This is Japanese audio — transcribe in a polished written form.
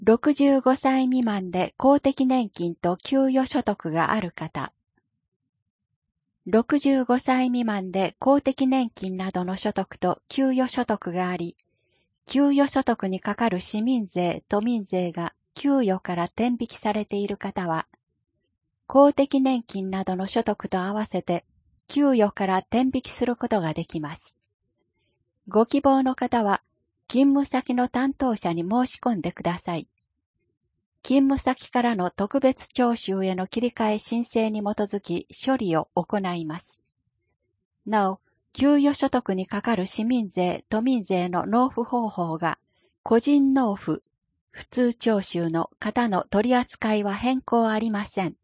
65歳未満で公的年金と給与所得がある方。65歳未満で公的年金などの所得と給与所得があり、給与所得にかかる市民税・都民税が給与から天引きされている方は、公的年金などの所得と合わせて給与から天引きすることができます。ご希望の方は、勤務先の担当者に申し込んでください。勤務先からの特別徴収への切り替え申請に基づき処理を行います。なお、給与所得にかかる市民税・都民税の納付方法が、個人納付、普通徴収の方の取り扱いは変更ありません。